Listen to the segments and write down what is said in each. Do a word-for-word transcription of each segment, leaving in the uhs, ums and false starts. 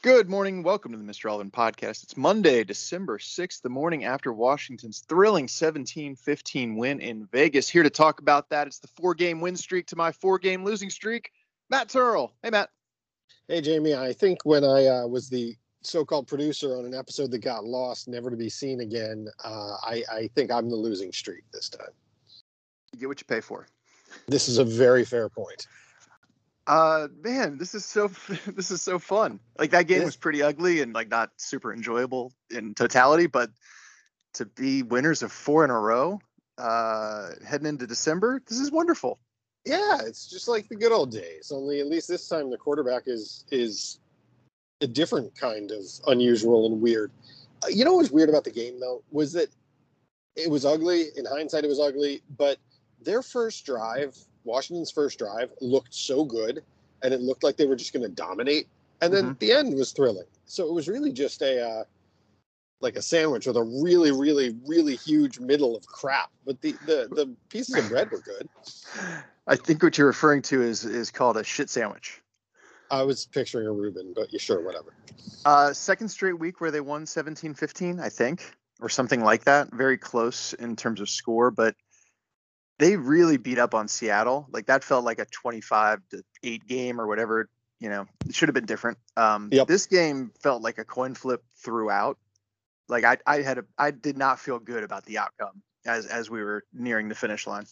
Good morning. Welcome to the Mister Alvin podcast. It's Monday, December sixth, the morning after Washington's thrilling seventeen fifteen win in Vegas. Here to talk about that. It's the four-game win streak to my four-game losing streak. Matt Turl. Hey, Matt. Hey, Jamie. I think when I uh, was the so-called producer on an episode that got lost, never to be seen again, uh, I, I think I'm the losing streak this time. You get what you pay for. This is a very fair point. Uh, man, this is so this is so fun. Like, that game was pretty ugly and like not super enjoyable in totality, but to be winners of four in a row, uh, heading into December, this is wonderful. Yeah, it's just like the good old days. Only at least this time the quarterback is is a different kind of unusual and weird. Uh, you know what was weird about the game though was that it was ugly. In hindsight, it was ugly, but their first drive. Washington's first drive looked so good, and it looked like they were just going to dominate. And then Mm-hmm. the end was thrilling. So it was really just a uh, like a sandwich with a really, really, really huge middle of crap. But the the, the pieces of bread were good. I think what you're referring to is is called a shit sandwich. I was picturing a Reuben, but you sure, whatever. Uh, second straight week where they won seventeen fifteen, I think, or something like that. Very close in terms of score, but they really beat up on Seattle. Like, that felt like a twenty-five to eight game or whatever. You know, it should have been different. Um, Yep. This game felt like a coin flip throughout. Like, I, I had a, I did not feel good about the outcome as as we were nearing the finish line.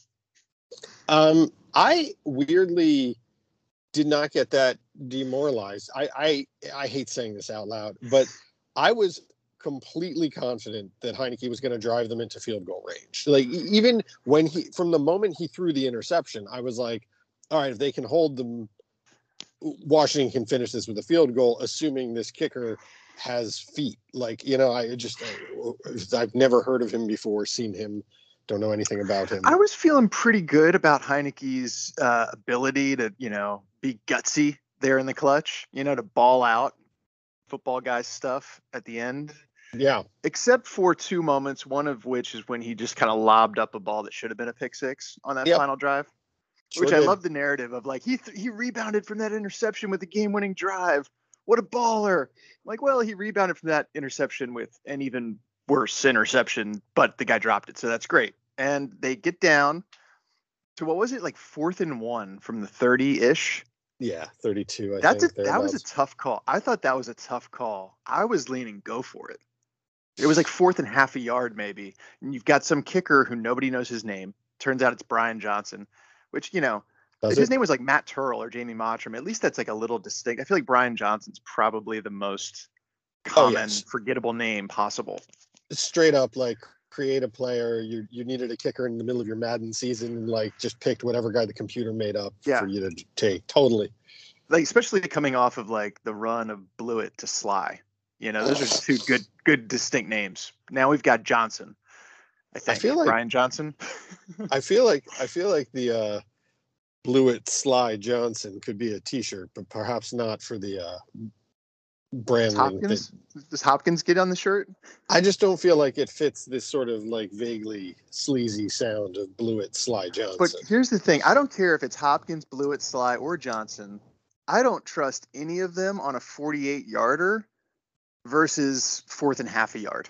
Um, I weirdly did not get that demoralized. I, I I hate saying this out loud, but I was completely confident that Heineke was going to drive them into field goal range. Like, even when he, from the moment he threw the interception, I was like, all right, if they can hold them, Washington can finish this with a field goal, assuming this kicker has feet. Like, you know, I just, I, I've never heard of him before, seen him, don't know anything about him. I was feeling pretty good about Heineke's uh, ability to, you know, be gutsy there in the clutch, you know, to ball out football guy stuff at the end. Yeah. Except for two moments, one of which is when he just kind of lobbed up a ball that should have been a pick six on that Yep. final drive, Sure which did. I love the narrative of, like, he th- he rebounded from that interception with the game-winning drive. What a baller. Like, well, he rebounded from that interception with an even worse interception, but the guy dropped it, so that's great. And they get down to, what was it, like fourth and one from the thirty-ish? Yeah, thirty-two, I That's think. a, that was a thereabouts. tough call. I thought that was a tough call. I was leaning go for it. It was like fourth and half a yard maybe. And you've got some kicker who nobody knows his name. Turns out it's Brian Johnson, which, you know, Does if his it? name was like Matt Turl or Jamie Mottram, at least that's like a little distinct. I feel like Brian Johnson's probably the most Oh, common, yes. forgettable name possible. Straight up, like, create a player. You you needed a kicker in the middle of your Madden season, and like just picked whatever guy the computer made up Yeah. for you to take. Totally. Like, especially coming off of like the run of Blewett to Sly. You know, those are two good, good distinct names. Now we've got Johnson. I think I feel like Brian Johnson. I feel like I feel like the uh, Blewett Sly Johnson could be a T-shirt, but perhaps not for the uh, branding. Hopkins. That, Does Hopkins get on the shirt? I just don't feel like it fits this sort of like vaguely sleazy sound of Blewett Sly Johnson. But here's the thing. I don't care if it's Hopkins, Blewett, Sly, or Johnson. I don't trust any of them on a forty-eight yarder versus fourth and half a yard.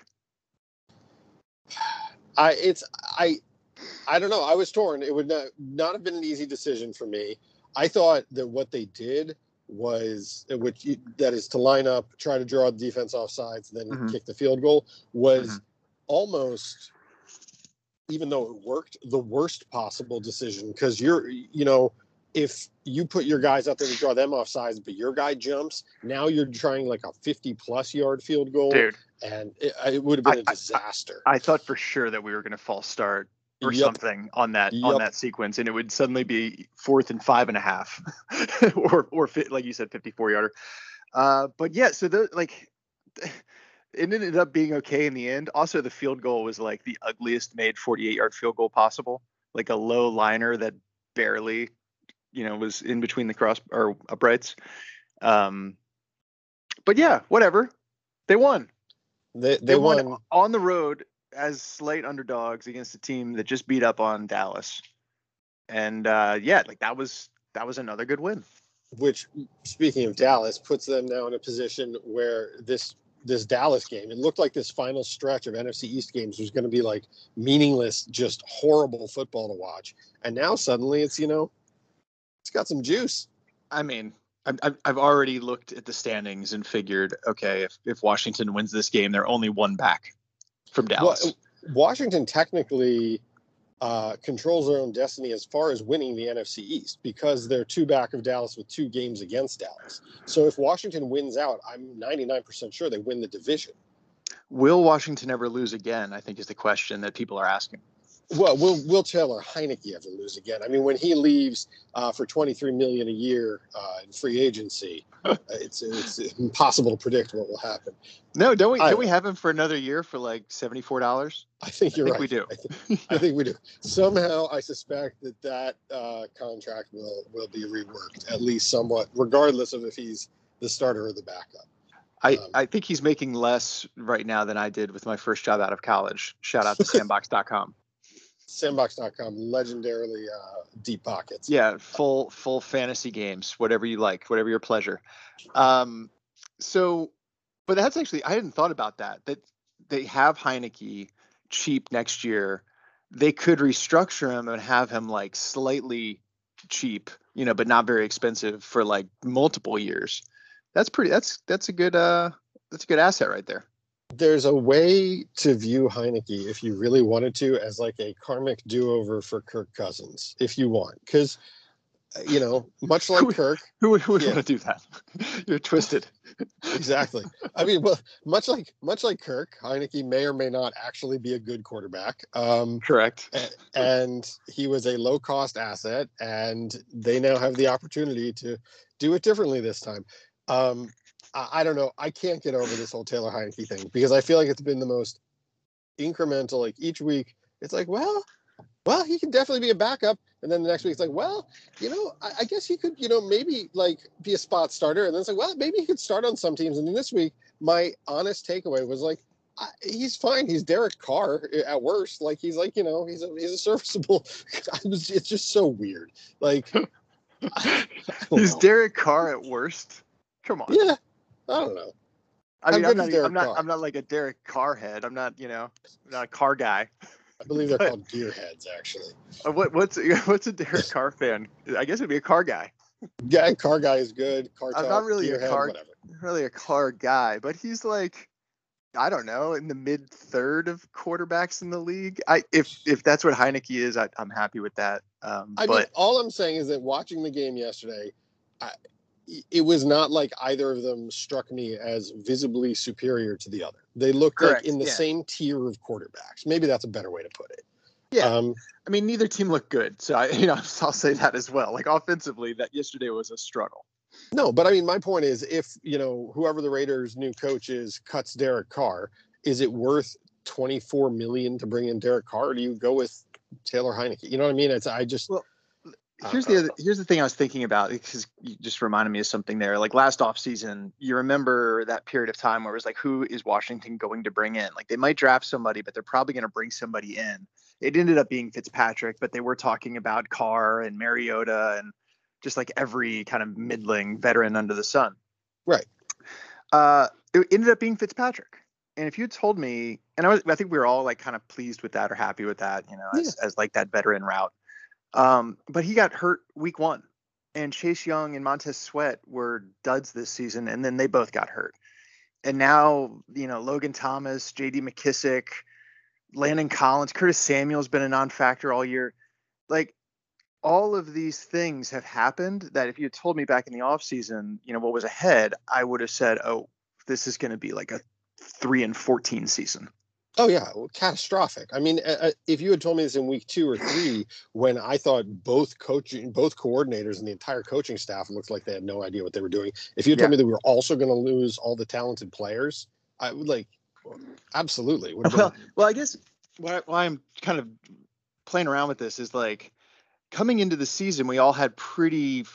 I it's I I don't know. I was torn. It would not, not have been an easy decision for me. I thought that what they did was, which that is to line up, try to draw the defense off sides, then Mhm. kick the field goal, was Mhm. almost, even though it worked, the worst possible decision. Because you're, you know, if you put your guys out there to draw them off sides, but your guy jumps, now you're trying like a fifty plus yard field goal. Dude. And it, it would have been I- a disaster. I thought for sure that we were going to false start or Yep. something on that on Yep. that sequence, and it would suddenly be fourth and five and a half, or or fit, like you said, fifty-four yarder. Uh, but yeah, so the like. It ended up being okay in the end. Also, the field goal was like the ugliest made forty-eight yard field goal possible, like a low liner that barely, you know, was in between the cross or uprights. Um, but yeah, whatever. They won. They they, They won. won on the road as slight underdogs against a team that just beat up on Dallas. And uh, yeah, like that was that was another good win. which, speaking of Dallas, puts them now in a position where this this Dallas game, it looked like this final stretch of N F C East games was going to be like meaningless, just horrible football to watch. And now suddenly it's, you know, it's got some juice. I mean, I've, I've already looked at the standings and figured, okay, if, if Washington wins this game, they're only one back from Dallas. Well, Washington technically uh, controls their own destiny as far as winning the N F C East because they're two back of Dallas with two games against Dallas. So if Washington wins out, I'm ninety-nine percent sure they win the division. Will Washington ever lose again, I think is the question that people are asking. Well, will Will Taylor Heineke ever lose again? I mean, when he leaves uh, for twenty-three million dollars a year uh, in free agency, uh, it's it's impossible to predict what will happen. No, don't we? I, don't we have him for another year for like seventy-four dollars? I think you're I think right. We do. I, th- I think we do. Somehow, I suspect that that uh, contract will will be reworked at least somewhat, regardless of if he's the starter or the backup. I, Um, I think he's making less right now than I did with my first job out of college. Shout out to sandbox dot com. sandbox dot com, legendarily uh, deep pockets. Yeah, full full fantasy games, whatever you like, whatever your pleasure. Um, so, but that's actually, I hadn't thought about that. That they have Heineke cheap next year. They could restructure him and have him like slightly cheap, you know, but not very expensive for like multiple years. That's pretty. That's that's a good. Uh, that's a good asset right there. There's a way to view Heineke, if you really wanted to, as like a karmic do-over for Kirk Cousins, if you want. Because, you know, much like who, Kirk. Who would, who would yeah. want to do that? You're twisted. Exactly. I mean, well, much like much like Kirk, Heineke may or may not actually be a good quarterback. Um, Correct. And he was a low-cost asset, and they now have the opportunity to do it differently this time. Um, I don't know. I can't get over this whole Taylor Heineke thing because I feel like it's been the most incremental. Like each week, it's like, well, well, he can definitely be a backup, and then the next week, it's like, well, you know, I, I guess he could, you know, maybe like be a spot starter, and then it's like, well, maybe he could start on some teams. And then this week, my honest takeaway was like, I, he's fine. He's Derek Carr at worst. Like he's like, you know, he's a he's a serviceable. I was, it's just so weird. Like he's know. Derek Carr at worst. Come on. Yeah. I don't know. I mean, I'm not, I'm not, Carr? I'm not like a Derek Carr head. I'm not, you know, I'm not a car guy. I believe they're but, called gearheads, actually. What, what's, what's a Derek Carr fan? I guess it'd be a car guy. Yeah, car guy is good. Car I'm talk, not really gearhead, a car, whatever. really a car guy, but he's like, I don't know, in the mid third of quarterbacks in the league. I, if, if that's what Heineke is, I, I'm happy with that. Um, I but mean, all I'm saying is that watching the game yesterday, I, it was not like either of them struck me as visibly superior to the other. They looked Correct, like in the yeah. same tier of quarterbacks. Maybe that's a better way to put it. Yeah. Um, I mean, neither team looked good. So I, you know, I'll say that as well. Like offensively, that yesterday was a struggle. No, but I mean, my point is if, you know, whoever the Raiders' new coach is cuts Derek Carr, is it worth twenty-four million dollars to bring in Derek Carr? Or do you go with Taylor Heineke? You know what I mean? It's, I just, well, Here's the other, here's the thing I was thinking about because you just reminded me of something there. Like last offseason, you remember that period of time where it was like, who is Washington going to bring in? Like they might draft somebody, but they're probably going to bring somebody in. It ended up being Fitzpatrick, but they were talking about Carr and Mariota and just like every kind of middling veteran under the sun. Right. Uh, it ended up being Fitzpatrick. And if you told me, and I was, I think we were all like kind of pleased with that or happy with that, you know, as, yeah. as like that veteran route. Um, but he got hurt week one, and Chase Young and Montez Sweat were duds this season, and then they both got hurt. And now, you know, Logan Thomas, J D McKissick, Landon Collins, Curtis Samuel's been a non-factor all year. Like all of these things have happened that if you had told me back in the offseason, you know, what was ahead, I would have said, oh, this is going to be like a three and fourteen season. Oh, yeah, well, catastrophic. I mean, uh, if you had told me this in week two or three, when I thought both coaching, both coordinators and the entire coaching staff looked like they had no idea what they were doing. If you had yeah. told me that we were also going to lose all the talented players, I would like, absolutely. Would well, been... well, I guess why, why I'm kind of playing around with this is like coming into the season, we all had pretty,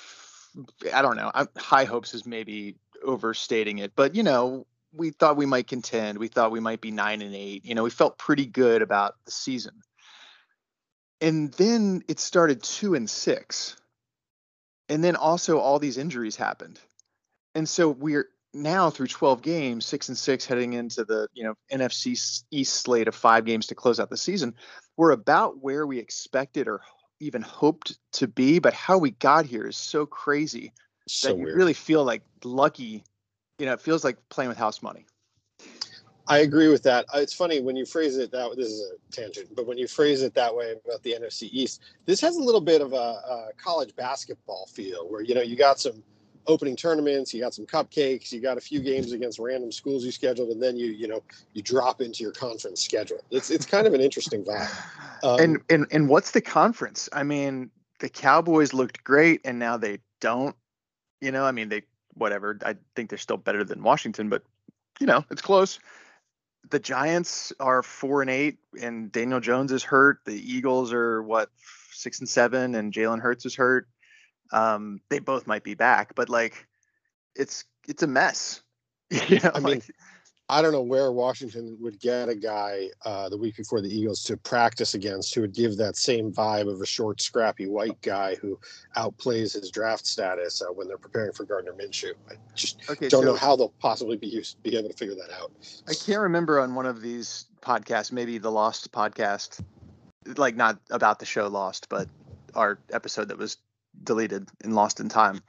I don't know, high hopes is maybe overstating it, but you know, we thought we might contend. We thought we might be nine and eight. You know, we felt pretty good about the season. And then it started two and six. And then also all these injuries happened. And so we're now through twelve games, six and six heading into the, you know, N F C East slate of five games to close out the season. We're about where we expected or even hoped to be, but how we got here is so crazy So that you weird. really feel like lucky. You know, it feels like playing with house money. I agree with that. Uh, It's funny when you phrase it that. This is a tangent, but when you phrase it that way about the N F C East, this has a little bit of a, a college basketball feel, where you know you got some opening tournaments, you got some cupcakes, you got a few games against random schools you scheduled, and then you you know you drop into your conference schedule. It's it's kind of an interesting vibe. Um, and and and what's the conference? I mean, the Cowboys looked great, and now they don't. You know, I mean, they whatever. I think they're still better than Washington, but you know, it's close. The Giants are four and eight, and Daniel Jones is hurt. The Eagles are what six and seven, and Jalen Hurts is hurt. Um, they both might be back, but like, it's it's a mess. You know, I mean, like I don't know where Washington would get a guy uh, the week before the Eagles to practice against who would give that same vibe of a short, scrappy white guy who outplays his draft status uh, when they're preparing for Gardner Minshew. I just okay, don't so know how they'll possibly be used, be able to figure that out. I can't remember on one of these podcasts, maybe the Lost podcast, like not about the show Lost, but our episode that was deleted and lost in time.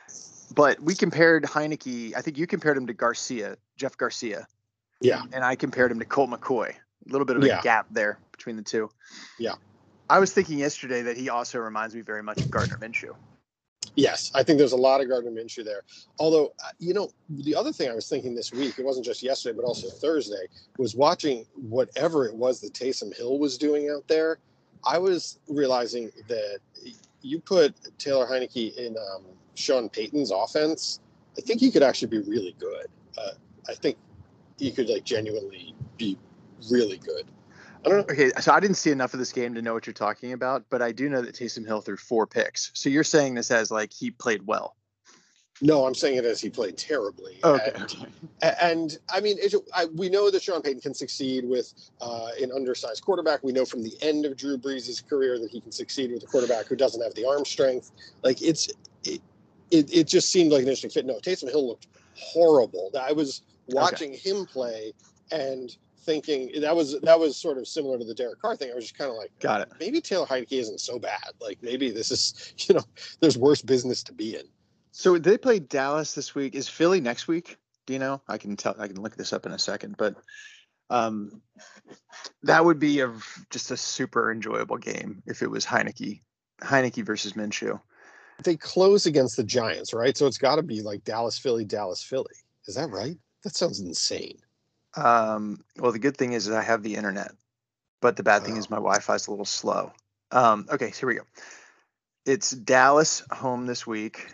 But we compared Heineke. I think you compared him to Garcia, Jeff Garcia. Yeah. And I compared him to Colt McCoy. A little bit of Yeah. a gap there between the two. Yeah. I was thinking yesterday that he also reminds me very much of Gardner Minshew. Yes, I think there's a lot of Gardner Minshew there. Although, uh, you know, the other thing I was thinking this week, it wasn't just yesterday, but also Thursday, was watching whatever it was that Taysom Hill was doing out there. I was realizing that you put Taylor Heineke in um, Sean Payton's offense, I think he could actually be really good. Uh, I think he could like genuinely be really good. I don't know. Okay, so I didn't see enough of this game to know what you're talking about, but I do know that Taysom Hill threw four picks. So you're saying this as like he played well. No, I'm saying it as he played terribly. Okay. And, okay. and I mean, it, I, we know that Sean Payton can succeed with uh, an undersized quarterback. We know from the end of Drew Brees' career that he can succeed with a quarterback who doesn't have the arm strength. Like it's, it, it, it just seemed like an interesting fit. No, Taysom Hill looked horrible. I was watching okay. him play and thinking that was that was sort of similar to the Derek Carr thing. I was just kind of like, got it. Maybe Taylor Heineke isn't so bad. Like maybe this is, you know, there's worse business to be in. So they play Dallas this week. Is Philly next week? Do you know? I can tell. I can look this up in a second, but um, that would be a just a super enjoyable game if it was Heineke, Heineke versus Minshew. They close against the Giants, right? So it's got to be like Dallas, Philly, Dallas, Philly. Is that right? That sounds insane. Um, well, the good thing is I have the internet, but the bad thing oh. is my Wi-Fi is a little slow. Um, okay, so here we go. It's Dallas home this week,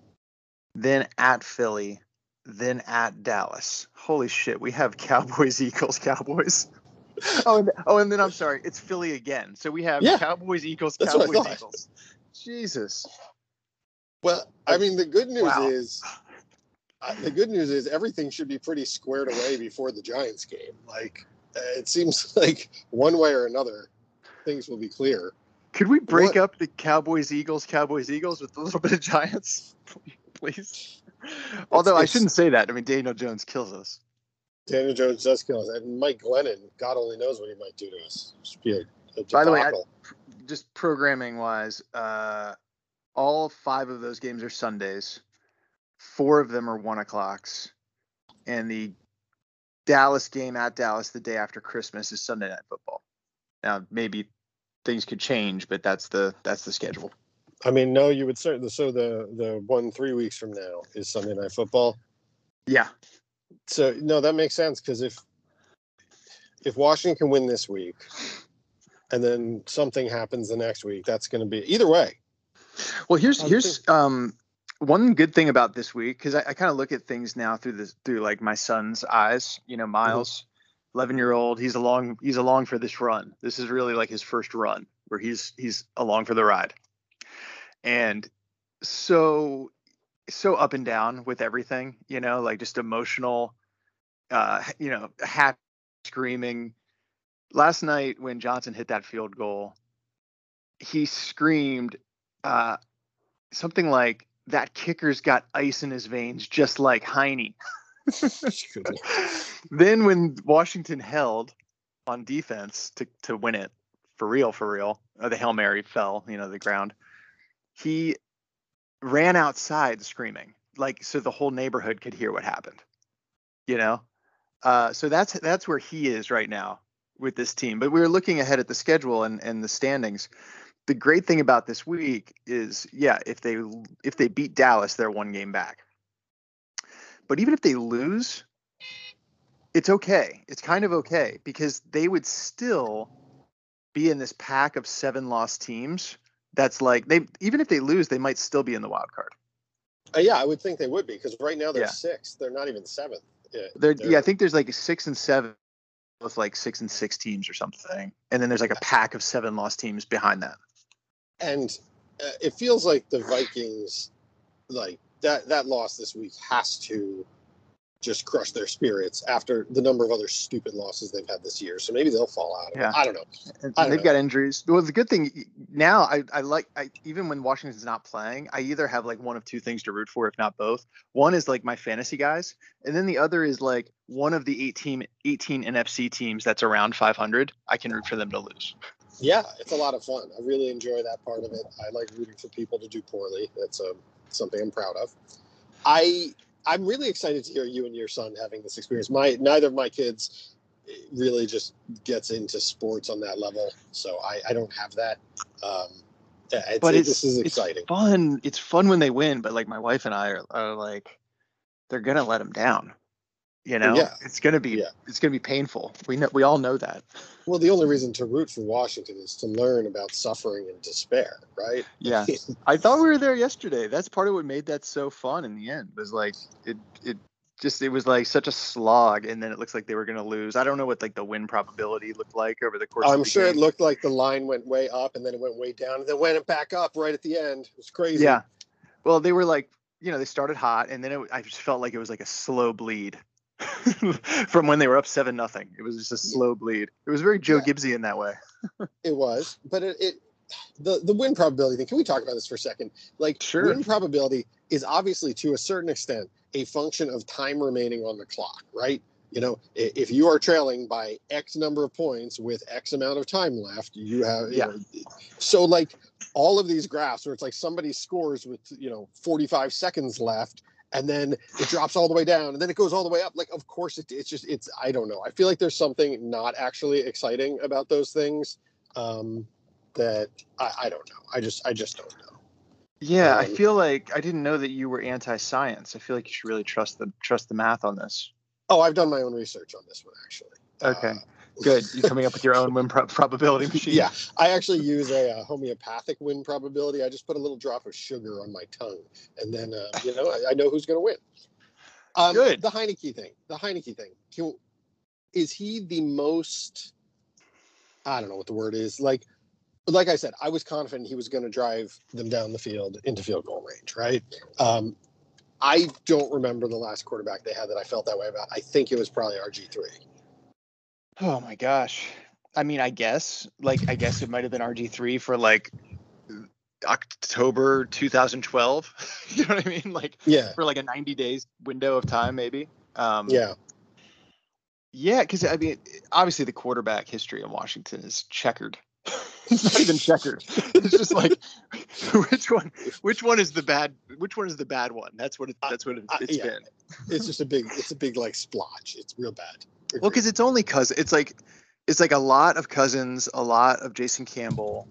then at Philly, then at Dallas. Holy shit, we have Cowboys, Eagles, Cowboys. oh, and, oh, and then I'm sorry, it's Philly again. So we have yeah, Cowboys, Eagles, Cowboys, Eagles. Jesus. Well, I mean, the good news wow. is uh, the good news is everything should be pretty squared away before the Giants game. Like, uh, it seems like one way or another, things will be clear. Could we break what? up the Cowboys, Eagles, Cowboys, Eagles with a little bit of Giants, please? It's, Although it's, I shouldn't say that. I mean, Daniel Jones kills us. Daniel Jones does kill us, and Mike Glennon, God only knows what he might do to us. Just be a, a By the way, I, just programming wise, uh, all five of those games are Sundays. Four of them are one o'clocks, and the Dallas game at Dallas the day after Christmas is Sunday Night Football. Now, maybe things could change, but that's the that's the schedule. I mean, no, you would certainly. So the the one three weeks from now is Sunday Night Football. Yeah. So no, that makes sense because if if Washington can win this week, and then something happens the next week, that's going to be either way. Well, here's here's um one good thing about this week because I, I kind of look at things now through this through like my son's eyes. You know, Miles, eleven year old, he's along he's along for this run. This is really like his first run where he's he's along for the ride, and so so up and down with everything. You know, like just emotional. Uh, you know, happy, screaming. Last night when Johnson hit that field goal, he screamed. Uh, something like that kicker's got ice in his veins, just like Heine. Then when Washington held on defense to, to win it for real, for real, uh, the Hail Mary fell, you know, the ground. He ran outside screaming, like, so the whole neighborhood could hear what happened, you know? Uh, so that's, that's where he is right now with this team. But we were looking ahead at the schedule and, and the standings. The great thing about this week is, yeah, if they, if they beat Dallas, they're one game back. But even if they lose, it's okay. It's kind of okay because they would still be in this pack of seven lost teams. That's like they even if they lose, they might still be in the wild card. Uh, yeah, I would think they would be because right now they're Yeah. sixth. They're not even seventh. Yeah, they're, they're, yeah, I think there's like a six and seven with like six and six teams or something, and then there's like a pack of seven lost teams behind that. And uh, it feels like the Vikings, like that that loss this week has to just crush their spirits after the number of other stupid losses they've had this year. So maybe they'll fall out of Yeah. it. I don't know. And I don't they've know. got injuries. Well, the good thing now, I, I like, I even when Washington's not playing, I either have like one of two things to root for, if not both. One is like my fantasy guys, and then the other is like one of the eighteen, eighteen N F C teams that's around five hundred. I can root for them to lose. Yeah, it's a lot of fun. I really enjoy that part of it. I like rooting for people to do poorly. That's um, something I'm proud of. I I'm really excited to hear you and your son having this experience. My neither of my kids really just gets into sports on that level, so I, I don't have that. Um, it's, but it, it's, this is exciting. It's fun. It's fun when they win, but like my wife and I are, are like, they're gonna let them down. You know, yeah. it's gonna be yeah. it's gonna be painful. We know we all know that. Well, the only reason to root for Washington is to learn about suffering and despair, right? Yeah. I thought we were there yesterday. That's part of what made that so fun in the end. Was like it it just it was like such a slog, and then it looks like they were gonna lose. I don't know what like the win probability looked like over the course I'm of the sure game. It looked like the line went way up and then it went way down and then went back up right at the end. It was crazy. Yeah. Well, they were like, you know, they started hot, and then it, I just felt like it was like a slow bleed from when they were up seven nothing. It was just a slow bleed. It was very Joe Yeah. Gibbsy in that way. It was, but it, it the the win probability thing. Can we talk about this for a second? Like, Sure. Win probability is obviously to a certain extent a function of time remaining on the clock, right? You know, if you are trailing by X number of points with X amount of time left, you have, you Yeah. know, so like all of these graphs where it's like somebody scores with, you know, forty-five seconds left and then it drops all the way down and then it goes all the way up. Like, of course, it, it's just, it's, I don't know. I feel like there's something not actually exciting about those things um, that I, I don't know. I just, I just don't know. Yeah, Um, I feel like I didn't know that you were anti-science. I feel like you should really trust the trust the math on this. Oh, I've done my own research on this one, actually. Okay, uh, good. You coming up with your own win pro- probability machine? Yeah, I actually use a, a homeopathic win probability. I just put a little drop of sugar on my tongue, and then uh, you know I, I know who's going to win. Um, Good. The Heineke thing. The Heineke thing. Can, is he the most? I don't know what the word is. Like, like I said, I was confident he was going to drive them down the field into field goal range, right? Um, I don't remember the last quarterback they had that I felt that way about. I think it was probably R G three. Oh my gosh. I mean, I guess like I guess it might have been R G three for like October two thousand twelve. You know what I mean? Like Yeah. for like a ninety days window of time, maybe. Um, Yeah. Yeah, because I mean, obviously the quarterback history in Washington is checkered. It's not even checkered. It's just like which one, which one is the bad, which one is the bad one? That's what it, that's what it, it's yeah. been. It's just a big, it's a big like splotch. It's real bad. Well, because it's only Cousins. It's like it's like a lot of Cousins, a lot of Jason Campbell,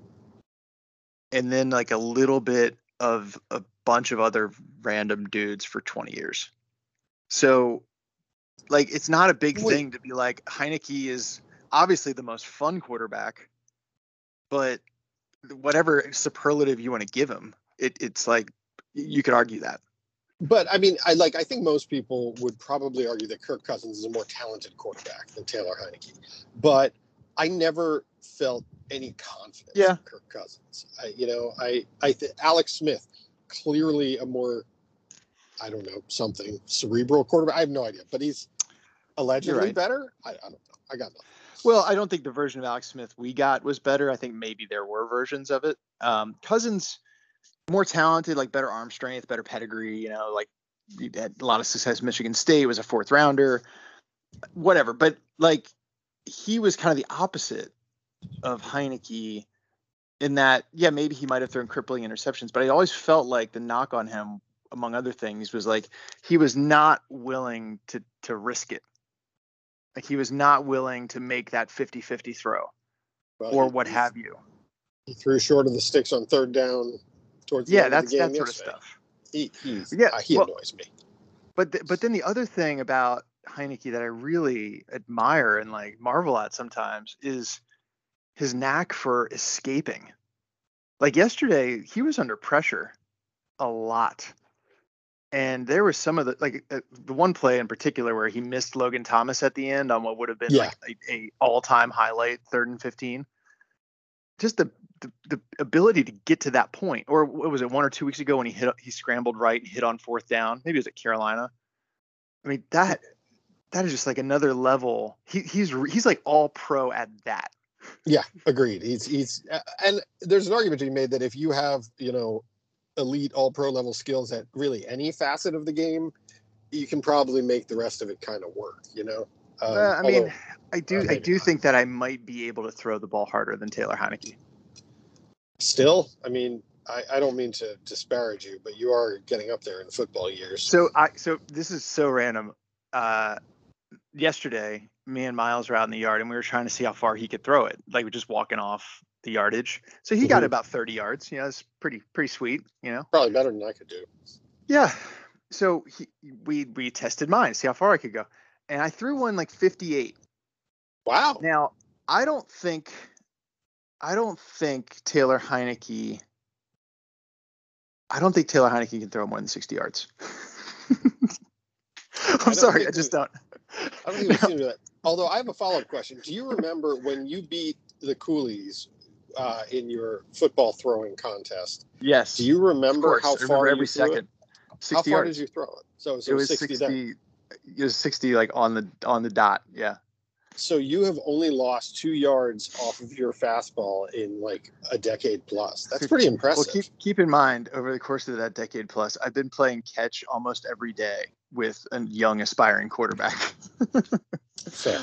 and then like a little bit of a bunch of other random dudes for twenty years. So, like, it's not a big Wait. thing to be like Heineke is obviously the most fun quarterback, but whatever superlative you want to give him, it, it's like you could argue that. But I mean, I like. I think most people would probably argue that Kirk Cousins is a more talented quarterback than Taylor Heineke. But I never felt any confidence Yeah. in Kirk Cousins. I, you know, I, I th- Alex Smith, clearly a more, I don't know, something cerebral quarterback. I have no idea, but he's allegedly right. better. I, I don't know. I got nothing. Well, I don't think the version of Alex Smith we got was better. I think maybe there were versions of it. Um, Cousins. more talented, like better arm strength, better pedigree. You know, like he had a lot of success at Michigan State, was a fourth rounder, whatever. But like he was kind of the opposite of Heineke in that, yeah, maybe he might have thrown crippling interceptions, but I always felt like the knock on him, among other things, was like he was not willing to to risk it. Like he was not willing to make that fifty-fifty throw Well, or he, what he, have you. he threw short of the sticks on third down towards the Yeah, end of the that's game that sort of yesterday. stuff. He he's Yeah, uh, he well, annoys me. But th- but then the other thing about Heineke that I really admire and like marvel at sometimes is his knack for escaping. Like yesterday, he was under pressure a lot. And there was some of the like uh, the one play in particular where he missed Logan Thomas at the end on what would have been Yeah. like a, a all-time highlight, third and fifteen. Just the, the the ability to get to that point, or what was it, one or two weeks ago when he hit he scrambled right and hit on fourth down? Maybe it was at Carolina. I mean that that is just like another level. He he's he's like all pro at that. Yeah, agreed. He's he's uh, and there's an argument to be made that if you have, you know, elite all pro level skills at really any facet of the game, you can probably make the rest of it kind of work, you know. Um, Uh, I mean, although, I do uh, I do not. think that I might be able to throw the ball harder than Taylor Heineke. Still, I mean, I, I don't mean to disparage you, but you are getting up there in football years. So I so this is so random. Uh, yesterday, me and Miles were out in the yard, and we were trying to see how far he could throw it. Like we're just walking off the yardage. So he got Mhm. about thirty yards. You know, it's pretty pretty sweet. You know. Probably better than I could do. Yeah. So he, we we tested mine, see how far I could go, and I threw one like fifty-eight. Wow. Now I don't think I don't think Taylor Heineke. I don't think Taylor Heineke can throw more than sixty yards. I'm sorry, I just don't. I don't think we've seen that. Although I have a follow-up question. Do you remember when you beat the Coolies uh, in your football throwing contest? Yes. Do you remember Of course. how I remember far every you threw second. it? sixty How far yards. did you throw it? So, so It was sixty. sixty. It was sixty, like on the on the dot. Yeah. So you have only lost two yards off of your fastball in like a decade plus. That's pretty impressive. Well, keep keep in mind, over the course of that decade plus, I've been playing catch almost every day with a young aspiring quarterback. Fair.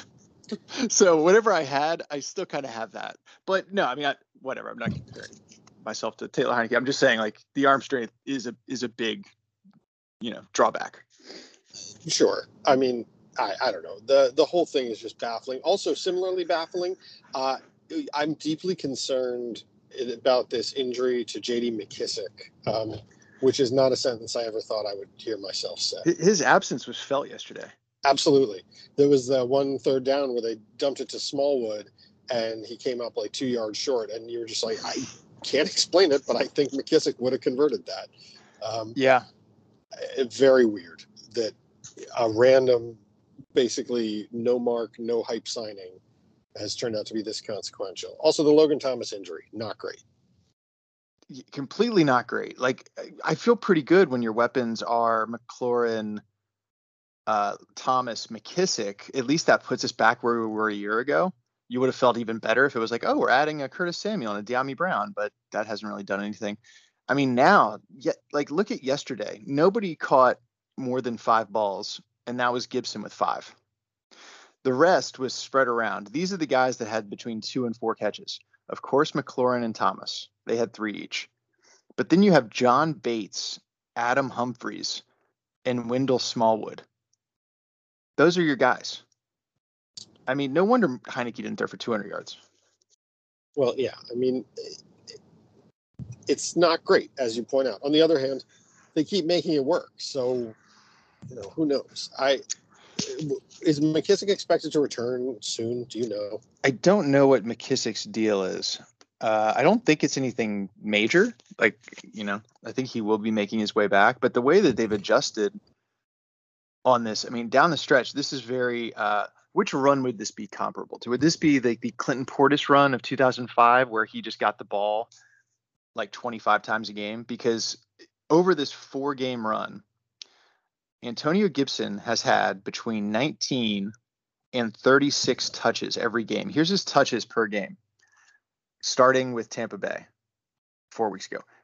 So whatever I had, I still kind of have that. But no, I mean, I, whatever. I'm not comparing myself to Taylor Heineke. I'm just saying, like, the arm strength is a is a big, you know, drawback. Sure. I mean, I, I don't know. The the whole thing is just baffling. Also, similarly baffling, uh, I'm deeply concerned about this injury to J D McKissic, um, which is not a sentence I ever thought I would hear myself say. His absence was felt yesterday. Absolutely. There was the one third down where they dumped it to Smallwood, and he came up like two yards short, and you were just like, I can't explain it, but I think McKissic would have converted that. Um, yeah. Very weird that a random, basically no mark, no hype signing has turned out to be this consequential. Also, the Logan Thomas injury, not great. Completely not great. Like, I feel pretty good when your weapons are McLaurin, uh, Thomas, McKissic. At least that puts us back where we were a year ago. You would have felt even better if it was like, oh, we're adding a Curtis Samuel and a De'Ami Brown, but that hasn't really done anything. I mean, now, yet, like, look at yesterday. Nobody caught more than five balls, and that was Gibson with five. The rest was spread around. These are the guys that had between two and four catches. Of course, McLaurin and Thomas. They had three each. But then you have John Bates, Adam Humphries, and Wendell Smallwood. Those are your guys. I mean, no wonder Heineke didn't throw for two hundred yards. Well, yeah. I mean, it's not great, as you point out. On the other hand, they keep making it work. So, you know, who knows? I is McKissic expected to return soon? Do you know? I don't know what McKissic's deal is. Uh, I don't think it's anything major. Like, you know, I think he will be making his way back. But the way that they've adjusted on this, I mean, down the stretch, this is very uh, – which run would this be comparable to? Would this be the, the Clinton Portis run of two thousand five where he just got the ball like twenty-five times a game? Because over this four-game run, Antonio Gibson has had between nineteen and thirty-six touches every game. Here's his touches per game, starting with Tampa Bay four weeks ago.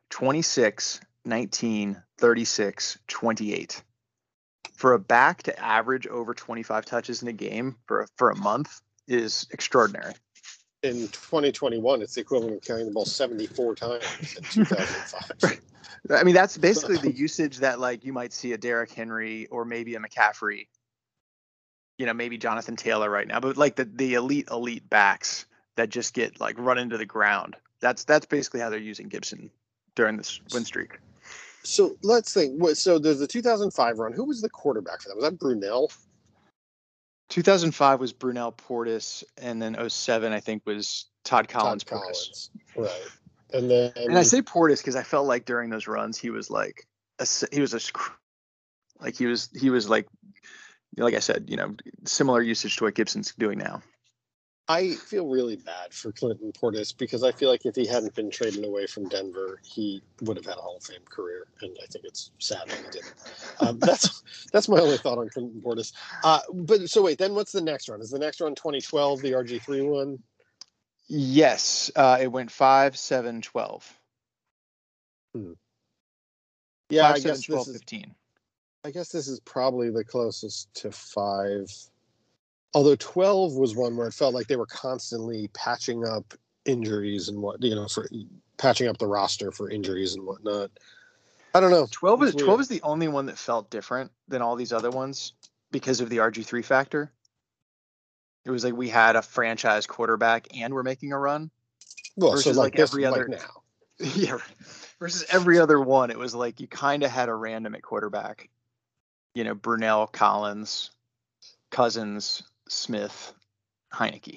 twenty-six, nineteen, thirty-six, twenty-eight. For a back to average over twenty-five touches in a game for a, for a month is extraordinary. In twenty twenty-one, it's the equivalent of carrying the ball seventy-four times in two thousand five. I mean, that's basically the usage that, like, you might see a Derrick Henry or maybe a McCaffrey, you know, maybe Jonathan Taylor right now, but like the, the elite, elite backs that just get like run into the ground. That's, that's basically how they're using Gibson during this win streak. So let's think. So there's the two thousand five run. Who was the quarterback for that? Was that Brunell? two thousand five was Brunell Portis, and then oh seven I think was Todd Collins. Todd Portis. Collins, right? And then, and I say Portis because I felt like during those runs he was like a, he was a like he was he was like like I said, you know, similar usage to what Gibson's doing now. I feel really bad for Clinton Portis because I feel like if he hadn't been traded away from Denver, he would have had a Hall of Fame career, and I think it's sad that he didn't. Um, that's that's my only thought on Clinton Portis. Uh, but so wait, then what's the next run? Is the next run twenty twelve, the R G three one? Yes, uh, it went five, seven, twelve. Hmm. Yeah, five, I seven, guess twelve, this is, fifteen. I guess this is probably the closest to five. Although twelve was one where it felt like they were constantly patching up injuries and what, you know, for patching up the roster for injuries and whatnot. I don't know. twelve is twelve is the only one that felt different than all these other ones because of the R G three factor. It was like we had a franchise quarterback and we're making a run. Well, versus so like, like this, every other like now. Yeah. Versus every other one, it was like you kind of had a random at quarterback. You know, Brunell, Collins, Cousins, Smith, Heineke.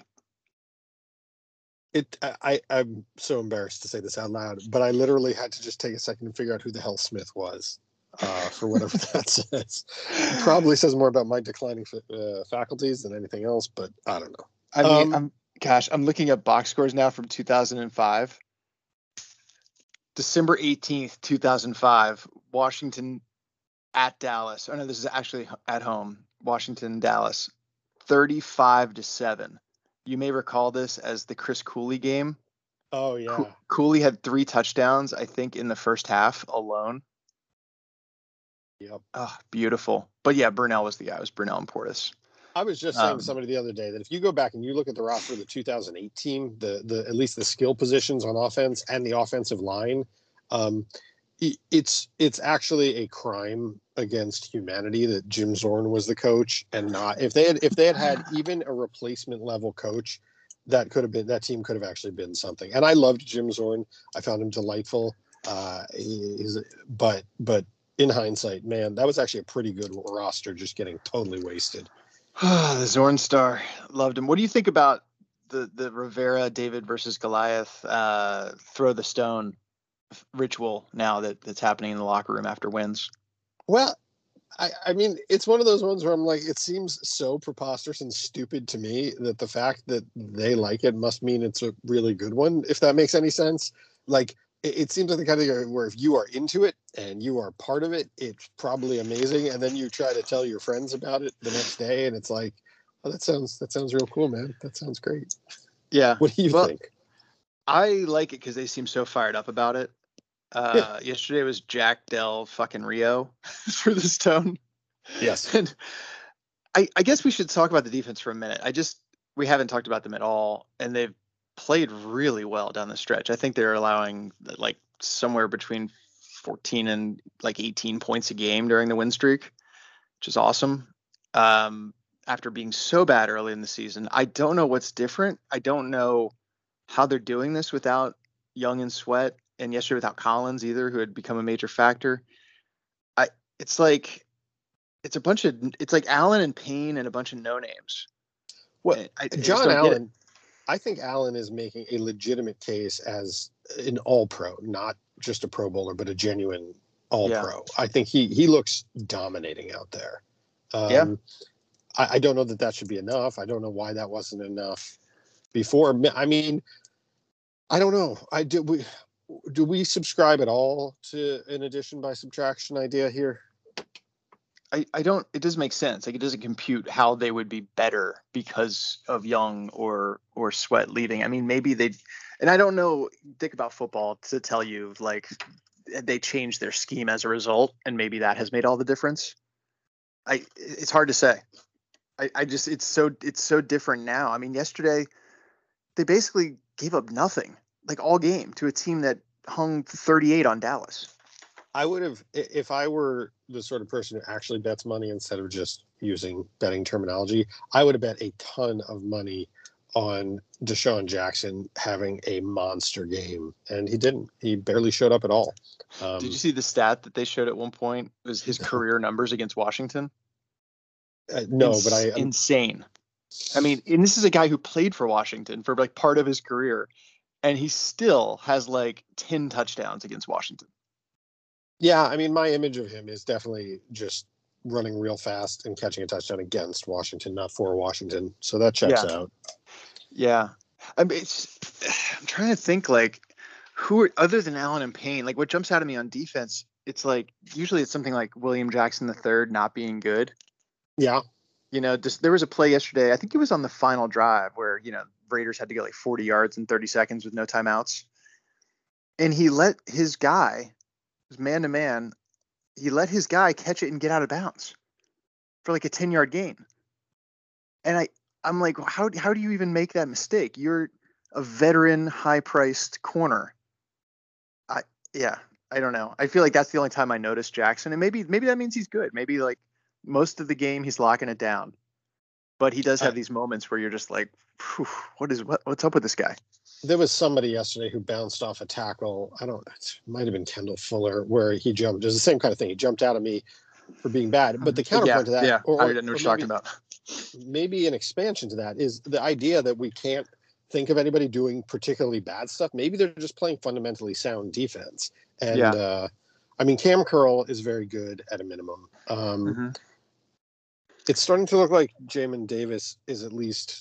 It, I, I'm so embarrassed to say this out loud, but I literally had to just take a second and figure out who the hell Smith was, uh, for whatever that says. It probably says more about my declining uh, faculties than anything else, but I don't know. I mean, um, I'm gosh, I'm looking at box scores now from two thousand five. December eighteenth, two thousand five, Washington at Dallas. Oh no, this is actually at home. Washington, Dallas, thirty-five to seven. You may recall this as the Chris Cooley game. Oh yeah. Co- Cooley had three touchdowns, I think, in the first half alone. Yep. Oh, beautiful. But yeah, Brunell was the guy. It was Brunell and Portis. I was just saying Um, to somebody the other day that if you go back and you look at the roster of the two thousand eight team, the the at least the skill positions on offense and the offensive line, um, it, it's it's actually a crime against humanity that Jim Zorn was the coach and not if they had if they had had even a replacement level coach, that could have been that team could have actually been something. And I loved Jim Zorn. I found him delightful. Uh, he's but but in hindsight, man, that was actually a pretty good roster, just getting totally wasted. the Zorn Star, loved him. What do you think about the the Rivera David versus Goliath uh, throw the stone ritual now that that's happening in the locker room after wins? Well, I, I mean, it's one of those ones where I'm like, it seems so preposterous and stupid to me that the fact that they like it must mean it's a really good one, if that makes any sense. Like, it, it seems like the kind of thing where if you are into it and you are part of it, it's probably amazing. And then you try to tell your friends about it the next day, and it's like, oh, that sounds that sounds real cool, man. That sounds great. Yeah. What do you well, think? I like it because they seem so fired up about it. Uh, yeah. Yesterday was Jack Del fucking Rio for the stone. Yes. And I, I guess we should talk about the defense for a minute. I just we haven't talked about them at all, and they've played really well down the stretch. I think they're allowing like somewhere between fourteen and like eighteen points a game during the win streak, which is awesome. Um, after being so bad early in the season, I don't know what's different. I don't know how they're doing this without Young and Sweat, and yesterday without Collins either, who had become a major factor. I it's like it's a bunch of it's like Allen and Payne and a bunch of no names. Well, I, I John Allen, I think Allen is making a legitimate case as an all-pro, not just a Pro Bowler, but a genuine all-pro. Yeah. I think he he looks dominating out there. Um, yeah. I, I don't know that that should be enough. I don't know why that wasn't enough before. I mean, I don't know. I do we do we subscribe at all to an addition by subtraction idea here? I, I don't it doesn't make sense. Like, it doesn't compute how they would be better because of Young or or Sweat leaving. I mean, maybe they And I don't know dick about football to tell you like they changed their scheme as a result, and maybe that has made all the difference. I it's hard to say. I, I just it's so it's so different now. I mean, yesterday they basically gave up nothing, like all game, to a team that hung thirty-eight on Dallas. I would have, if I were the sort of person who actually bets money instead of just using betting terminology, I would have bet a ton of money on Deshaun Jackson having a monster game, and he didn't. He barely showed up at all. Um, Did you see the stat that they showed at one point? It was his career numbers against Washington? Uh, no, Ins- but I I'm, insane. I mean, and this is a guy who played for Washington for like part of his career, and he still has like ten touchdowns against Washington. Yeah, I mean, my image of him is definitely just running real fast and catching a touchdown against Washington, not for Washington. So that checks yeah. out. Yeah, I mean, it's, I'm trying to think like who are, other than Allen and Payne, like what jumps out at me on defense. It's like usually it's something like William Jackson the third not being good. Yeah. You know, just there was a play yesterday. I think it was on the final drive where you know Raiders had to get like forty yards in thirty seconds with no timeouts, and he let his guy. Man to man, he let his guy catch it and get out of bounds for like a ten yard gain. And I, I'm like, how, how do you even make that mistake? You're a veteran, high priced corner. I, yeah, I don't know. I feel like that's the only time I noticed Jackson. And maybe, maybe that means he's good. Maybe like most of the game he's locking it down, but he does have I, these moments where you're just like, what is, what, what's up with this guy? There was somebody yesterday who bounced off a tackle. I don't, it might have been Kendall Fuller, where he jumped. It was the same kind of thing. He jumped out at me for being bad. But the counterpoint yeah, to that, yeah, or, I know what you're maybe, talking about. Maybe an expansion to that is the idea that we can't think of anybody doing particularly bad stuff. Maybe they're just playing fundamentally sound defense. And yeah. uh, I mean, Cam Curl is very good at a minimum. Um, mm-hmm. It's starting to look like Jamin Davis is at least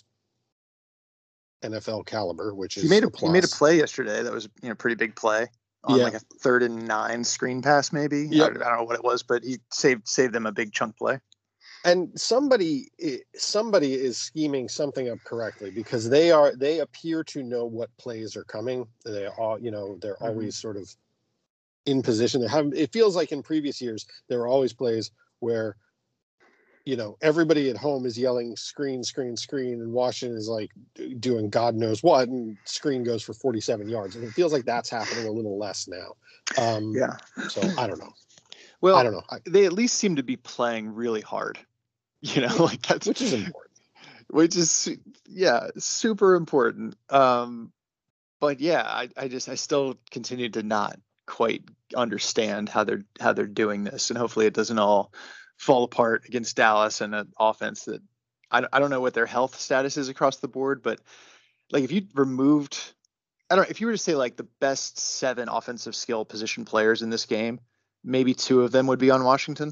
N F L caliber, which is he made a, a plus. He made a play yesterday that was you know pretty big play on yeah. like a third and nine screen pass maybe. Yep. I, I don't know what it was, but he saved saved them a big chunk play. And somebody somebody is scheming something up correctly because they are they appear to know what plays are coming. They all you know they're mm-hmm. always sort of in position. They have it feels like in previous years there were always plays where you know, everybody at home is yelling screen, screen, screen, and Washington is like doing God knows what, and screen goes for forty-seven yards. And it feels like that's happening a little less now. Um, yeah. So I don't know. Well, I don't know. I, they at least seem to be playing really hard, you know, like that's which is important. Which is, yeah, super important. Um, but yeah, I, I just I still continue to not quite understand how they're how they're doing this, and hopefully it doesn't all fall apart against Dallas and an offense that I, I don't know what their health status is across the board, but like if you removed, I don't if you were to say like the best seven offensive skill position players in this game, maybe two of them would be on Washington.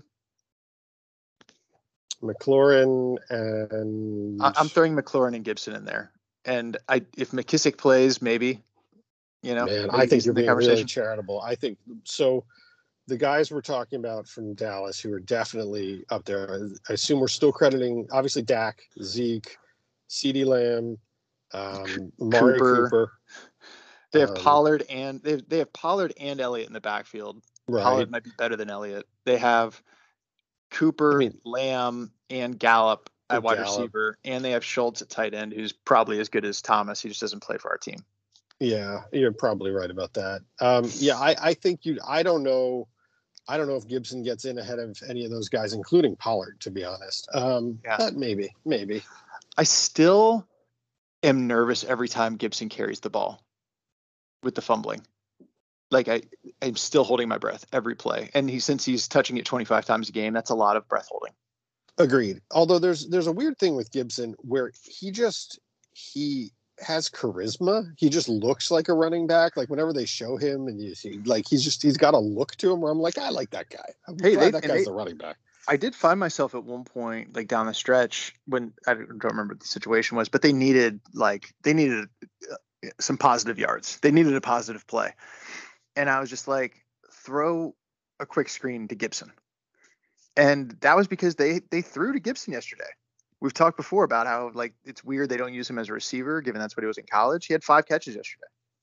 McLaurin and I, I'm throwing McLaurin and Gibson in there, and I if McKissick plays, maybe you know. Man, I think you're being really charitable. I think so. The guys we're talking about from Dallas who are definitely up there, I assume we're still crediting, obviously, Dak, Zeke, CeeDee Lamb, um, Amari Cooper. Cooper. They have um, Pollard and they have, they have Pollard and Elliott in the backfield. Right. Pollard might be better than Elliott. They have Cooper, I mean, Lamb, and Gallup at wide Gallup. receiver, and they have Schultz at tight end, who's probably as good as Thomas. He just doesn't play for our team. Yeah, you're probably right about that. Um, yeah, I, I think you. I don't know. I don't know if Gibson gets in ahead of any of those guys, including Pollard, to be honest. Um, yeah. But maybe, maybe. I still am nervous every time Gibson carries the ball with the fumbling. Like I, I'm still holding my breath every play. And he, since he's touching it twenty-five times a game, that's a lot of breath holding. Agreed. Although there's, there's a weird thing with Gibson where he just, he has charisma. He just looks like a running back. Like whenever they show him and you see, like, he's just, he's got a look to him where I'm like, I like that guy. I'm hey, glad they, that guy's they, the running back. I did find myself at one point, like down the stretch when I don't remember what the situation was, but they needed like, they needed uh, some positive yards. They needed a positive play. And I was just like, throw a quick screen to Gibson. And that was because they, they threw to Gibson yesterday. We've talked before about how like it's weird they don't use him as a receiver, given that's what he was in college. He had five catches yesterday.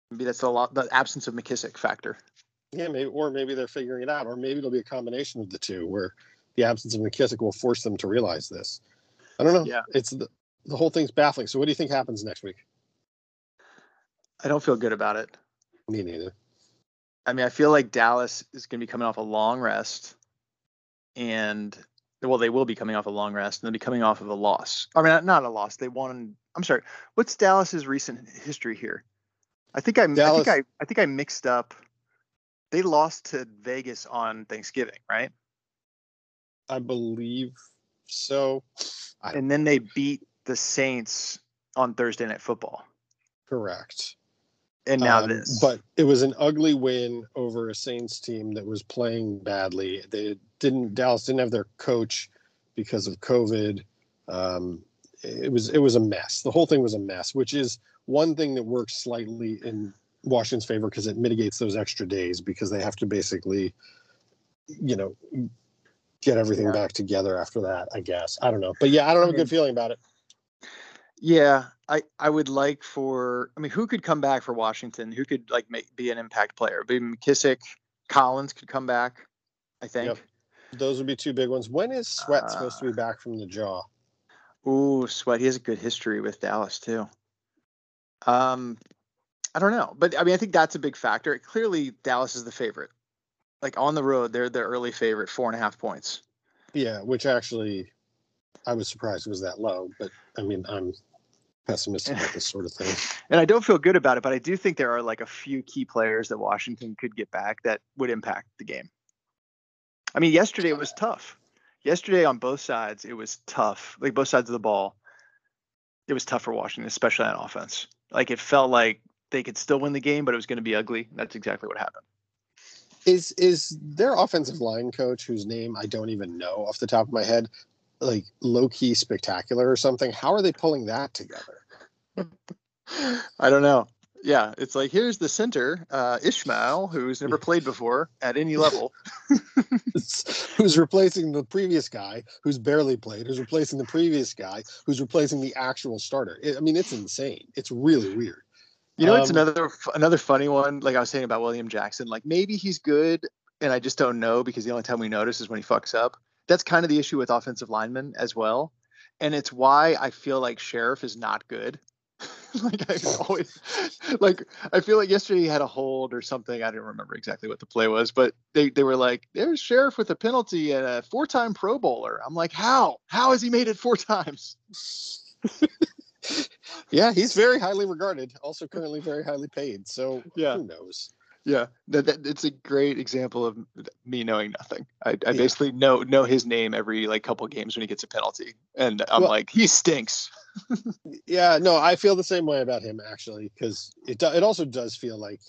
Maybe that's a lot, the absence of McKissick factor. Yeah, maybe, or maybe they're figuring it out, or maybe it'll be a combination of the two, where the absence of McKissick will force them to realize this. I don't know. Yeah. It's the, the whole thing's baffling. So what do you think happens next week? I don't feel good about it. Me neither. I mean, I feel like Dallas is going to be coming off a long rest, and well, they will be coming off a long rest, and they'll be coming off of a loss. I mean, not a loss. They won. I'm sorry. What's Dallas's recent history here? I think I, Dallas, I think I, I think I mixed up. They lost to Vegas on Thanksgiving, right? I believe so. I and then they beat the Saints on Thursday Night Football. Correct. And now um, this. But it was an ugly win over a Saints team that was playing badly. They didn't. Dallas didn't have their coach because of COVID. Um, it was it was a mess. The whole thing was a mess, which is one thing that works slightly in Washington's favor because it mitigates those extra days because they have to basically, you know, get everything yeah. back together after that, I guess. I don't know. But yeah, I don't have a good feeling about it. Yeah, I, I would like for, I mean, who could come back for Washington? Who could like make, be an impact player? Maybe McKissick, Collins could come back, I think. Yep. Those would be two big ones. When is Sweat uh, supposed to be back from the jaw? Ooh, Sweat. He has a good history with Dallas too. Um, I don't know, but I mean, I think that's a big factor. Clearly, Dallas is the favorite. Like on the road, they're the early favorite, four and a half points. Yeah, which actually, I was surprised it was that low. But I mean, I'm pessimistic about this sort of thing. And I don't feel good about it, but I do think there are like a few key players that Washington could get back that would impact the game. I mean, yesterday it was tough. Yesterday on both sides, it was tough. Like both sides of the ball, it was tough for Washington, especially on offense. Like it felt like they could still win the game, but it was going to be ugly. That's exactly what happened. Is is their offensive line coach, whose name I don't even know off the top of my head, like low-key spectacular or something? How are they pulling that together? I don't know. Yeah, it's like here's the center, uh, Ishmael, who's never played before at any level. Who's replacing the previous guy who's barely played, who's replacing the previous guy who's replacing the actual starter. It, I mean, it's insane. It's really weird. You know, it's um, another another funny one. Like I was saying about William Jackson, like maybe he's good, and I just don't know because the only time we notice is when he fucks up. That's kind of the issue with offensive linemen as well, and it's why I feel like Sheriff is not good. like I always, like I feel like yesterday he had a hold or something. I don't remember exactly what the play was, but they they were like, "There's Sheriff with a penalty and a four-time Pro Bowler." I'm like, how? How has he made it four times? Yeah, he's very highly regarded, also currently very highly paid. So yeah. Who knows? Yeah, that, that it's a great example of me knowing nothing. I, I yeah. basically know know his name every like couple games when he gets a penalty, and I'm well, like, he stinks. Yeah, no, I feel the same way about him actually, because it do, it also does feel like,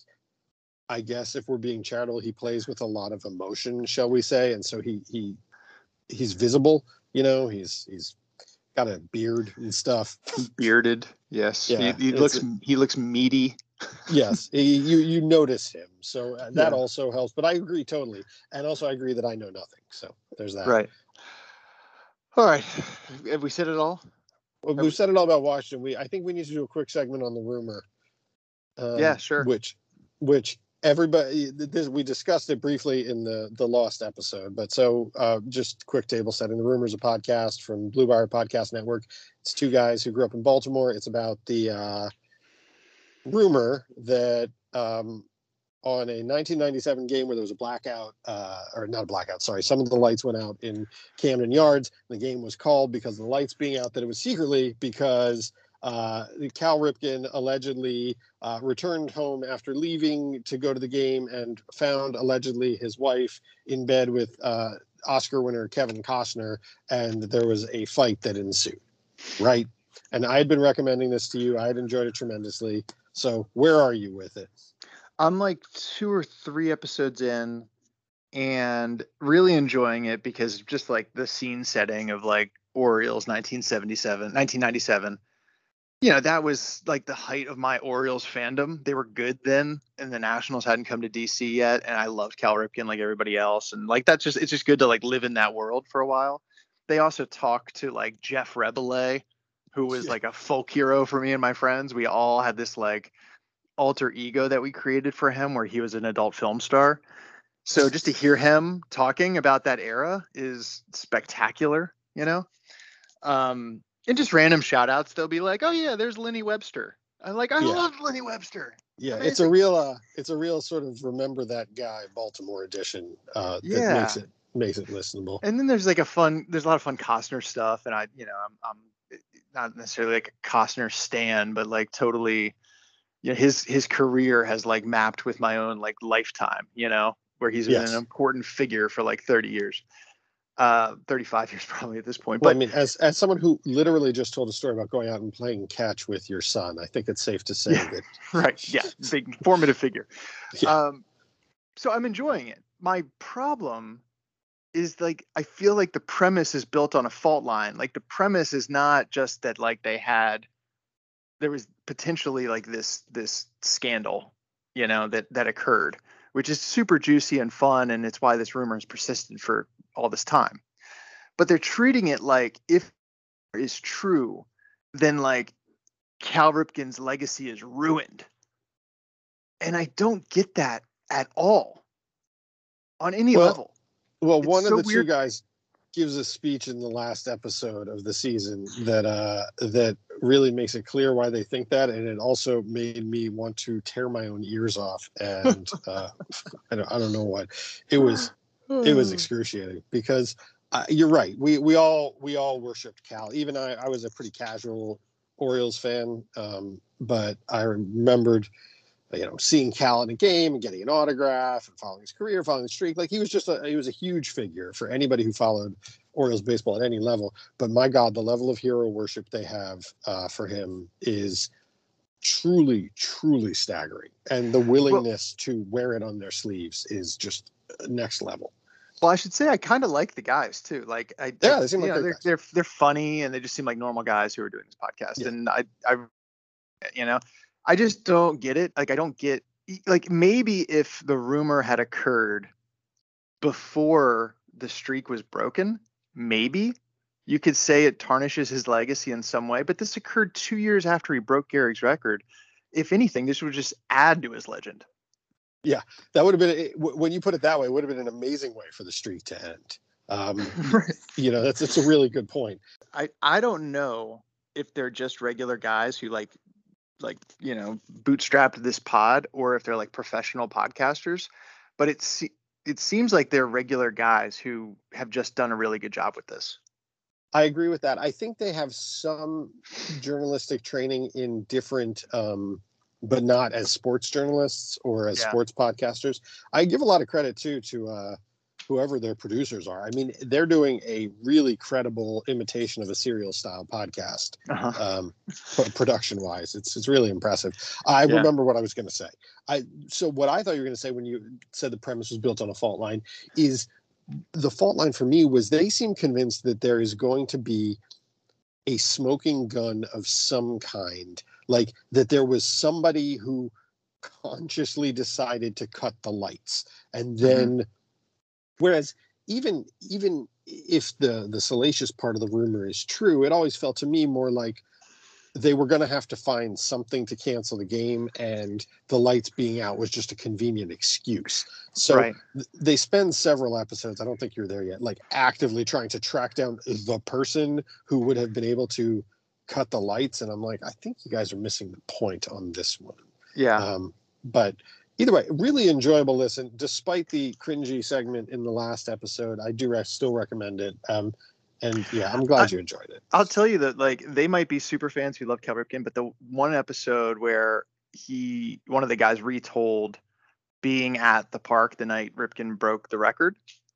I guess if we're being charitable, he plays with a lot of emotion, shall we say, and so he he he's visible. You know, he's he's got a beard and stuff. Bearded, yes. Yeah, he, he looks a, he looks meaty. Yes, he, you you notice him, so that yeah. also helps. But I agree totally, and also I agree that I know nothing. So there's that. Right. All right. Have we said it all? Well, we've we... said it all about Washington. We I think we need to do a quick segment on the rumor. Um, yeah, sure. Which which everybody this, we discussed it briefly in the the Lost episode, but so uh, just quick table setting. The Rumor's a podcast from Blue Wire Podcast Network. It's two guys who grew up in Baltimore. It's about the uh, rumor that um, on a nineteen ninety-seven game where there was a blackout, uh, or not a blackout, sorry, some of the lights went out in Camden Yards. The game was called because of the lights being out, that it was secretly because uh, Cal Ripken allegedly uh, returned home after leaving to go to the game and found allegedly his wife in bed with uh, Oscar winner Kevin Costner, and there was a fight that ensued, right? And I had been recommending this to you. I had enjoyed it tremendously. So where are you with it? I'm like two or three episodes in and really enjoying it because just like the scene setting of like Orioles nineteen seventy-seven, nineteen ninety-seven, you know, that was like the height of my Orioles fandom. They were good then, and the Nationals hadn't come to D C yet. And I loved Cal Ripken like everybody else. And like, that's just, it's just good to like live in that world for a while. They also talked to like Jeff Rabelais, who was like a folk hero for me and my friends. We all had this like alter ego that we created for him where he was an adult film star. So just to hear him talking about that era is spectacular, you know? Um, and just random shout outs, they'll be like, oh yeah, there's Lenny Webster. I'm like, I Yeah. love Lenny Webster. Yeah, Amazing. it's a real uh it's a real sort of remember that guy Baltimore edition uh that Yeah. makes it makes it listenable. And then there's like a fun, there's a lot of fun Costner stuff. And I, you know, I'm, I'm not necessarily like a Costner stan, but like totally, you know, his, his career has like mapped with my own like lifetime, you know, where he's been Yes. an important figure for like thirty years, uh, thirty-five years probably at this point. Well, But I mean, as as someone who literally just told a story about going out and playing catch with your son, I think it's safe to say yeah, that. right. Yeah. Big formative figure. Yeah. Um, so I'm enjoying it. My problem is like I feel like the premise is built on a fault line. Like the premise is not just that like they had there was potentially like this this scandal, you know, that that occurred, which is super juicy and fun, and it's why this rumor has persisted for all this time. But they're treating it like if it is true, then like Cal Ripken's legacy is ruined. And I don't get that at all on any Well, level. Well, It's one so of the weird. two guys gives a speech in the last episode of the season that uh, that really makes it clear why they think that, and it also made me want to tear my own ears off. And uh, I, don't, I don't know what it was. It was excruciating because uh, you're right. We we all we all worshipped Cal. Even I, I was a pretty casual Orioles fan, um, but I remembered, you know, seeing Cal in a game and getting an autograph and following his career, following the streak. Like he was just a, he was a huge figure for anybody who followed Orioles baseball at any level. But my God, the level of hero worship they have uh, for him is truly, truly staggering. And the willingness well, to wear it on their sleeves is just next level. Well, I should say I kind of like the guys too. Like, I yeah, I, they seem like know, great they're guys. they're they're funny and they just seem like normal guys who are doing this podcast. Yeah. And I I you know, I just don't get it. Like, I don't get like maybe if the rumor had occurred before the streak was broken, maybe you could say it tarnishes his legacy in some way. But this occurred two years after he broke Gehrig's record. If anything, this would just add to his legend. Yeah, that would have been, when you put it that way, it would have been an amazing way for the streak to end. Um, right. You know, that's, that's a really good point. I, I don't know if they're just regular guys who like, like, you know, bootstrapped this pod or if they're like professional podcasters, but it's, it seems like they're regular guys who have just done a really good job with this. I agree with that. I think they have some journalistic training in different, um, but not as sports journalists or as yeah. sports podcasters. I give a lot of credit too to uh, whoever their producers are. I mean, they're doing a really credible imitation of a serial style podcast, uh-huh. um, production wise. It's it's really impressive. I yeah. remember what I was going to say. I so what I thought you were going to say when you said the premise was built on a fault line is the fault line for me was they seem convinced that there is going to be a smoking gun of some kind. Like that there was somebody who consciously decided to cut the lights. And then, mm-hmm. whereas even even if the, the salacious part of the rumor is true, it always felt to me more like they were going to have to find something to cancel the game, and the lights being out was just a convenient excuse. So right. th- they spend several episodes, I don't think you're there yet, like actively trying to track down the person who would have been able to cut the lights. And I'm like, I think you guys are missing the point on this one. Yeah. Um, but either way, really enjoyable listen, despite the cringy segment in the last episode. I do re- still recommend it. Um, And yeah, I'm glad I, you enjoyed it. I'll tell you that like they might be super fans who love Cal Ripken, but the one episode where he, one of the guys retold being at the park the night Ripken broke the record,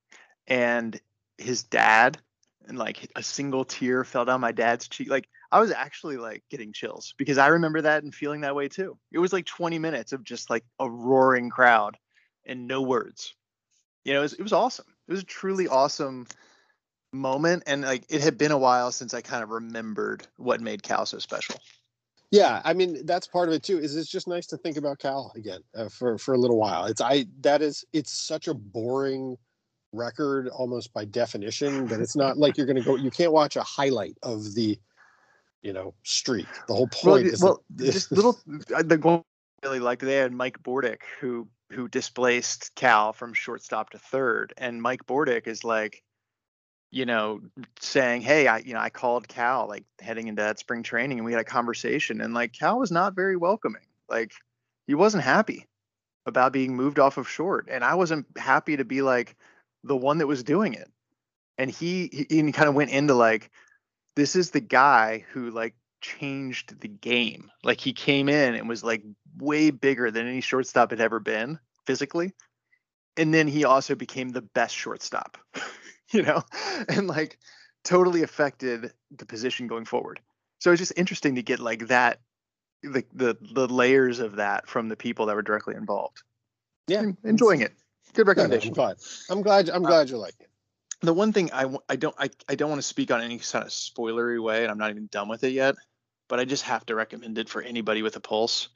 and his dad, and like a single tear fell down my dad's cheek. Like I was actually like getting chills because I remember that and feeling that way too. It was like twenty minutes of just like a roaring crowd and no words. You know, it was, it was awesome. It was a truly awesome moment, and like it had been a while since I kind of remembered what made Cal so special. Yeah, I mean that's part of it too. Is it's just nice to think about Cal again uh, for for a little while. It's I that is it's such a boring record almost by definition, but it's not like you're going to go. You can't watch a highlight of the, you know, streak. The whole point well, is well that, just little the really liked. They had Mike Bordick, who who displaced Cal from shortstop to third, and Mike Bordick is like, you know, saying, "Hey, I, you know, I called Cal like heading into that spring training, and we had a conversation, and like Cal was not very welcoming. Like, he wasn't happy about being moved off of short, and I wasn't happy to be like the one that was doing it." And he he, he kind of went into like, this is the guy who like changed the game. Like, he came in and was like way bigger than any shortstop had ever been physically, and then he also became the best shortstop. You know, and like totally affected the position going forward. So it's just interesting to get like that, the the the layers of that from the people that were directly involved. Yeah, I'm enjoying it. Good recommendation. No, no, I'm glad. I'm glad. I'm glad uh, you like it. The one thing I, I don't I, I don't want to speak on any kind of spoilery way, and I'm not even done with it yet, but I just have to recommend it for anybody with a pulse.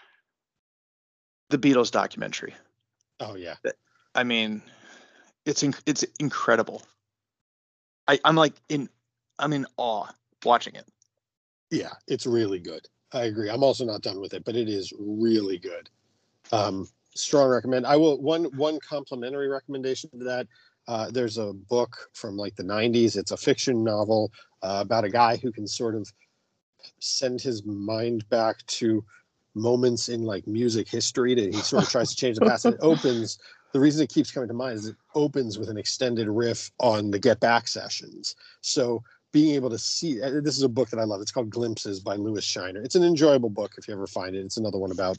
The Beatles documentary. Oh yeah. I mean, it's it's incredible. I, I'm like in, I'm in awe watching it. Yeah, it's really good. I agree. I'm also not done with it, but it is really good. Um, strong recommend. I will one one complimentary recommendation to that. Uh, there's a book from like the nineties. It's a fiction novel uh, about a guy who can sort of send his mind back to moments in like music history that he sort of tries to change the past. And it opens. The reason it keeps coming to mind is it opens with an extended riff on the Get Back sessions. So being able to see, this is a book that I love. It's called Glimpses by Louis Shiner. It's an enjoyable book if you ever find it. It's another one about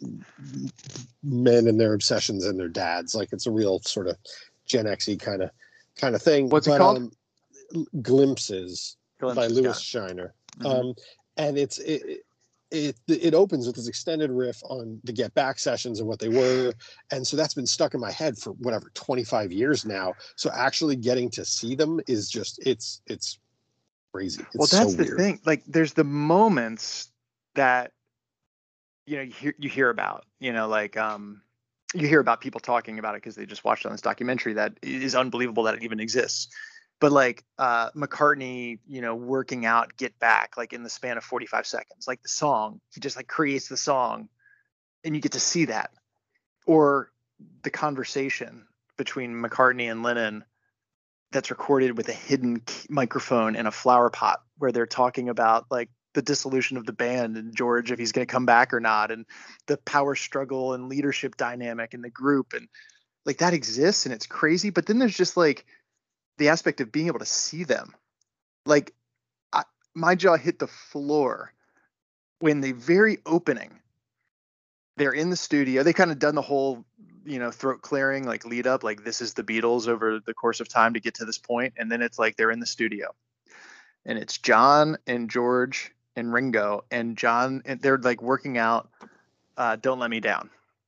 men and their obsessions and their dads. Like, it's a real sort of Gen X-y kind of kind of thing. What's but, it called? Um, Glimpses, Glimpses by Louis Shiner. Mm-hmm. Um, and it's it, It it opens with this extended riff on the Get Back sessions and what they were, and so that's been stuck in my head for whatever twenty-five years now. So actually getting to see them is just it's it's crazy. It's well, that's so the weird. thing. Like, there's the moments that you know you hear you hear about. You know, like um, you hear about people talking about it because they just watched on this documentary that is unbelievable that it even exists. But like uh, McCartney, you know, working out Get Back, like in the span of forty-five seconds, like the song, he just like creates the song and you get to see that. Or the conversation between McCartney and Lennon that's recorded with a hidden microphone in a flower pot where they're talking about like the dissolution of the band and George, if he's going to come back or not, and the power struggle and leadership dynamic in the group. And like that exists and it's crazy. But then there's just like the aspect of being able to see them. Like I, my jaw hit the floor when the very opening, they're in the studio. They kind of done the whole, you know, throat clearing, like lead up, like this is the Beatles over the course of time to get to this point. And then it's like, they're in the studio and it's John and George and Ringo and John, and they're like working out uh, Don't Let Me Down.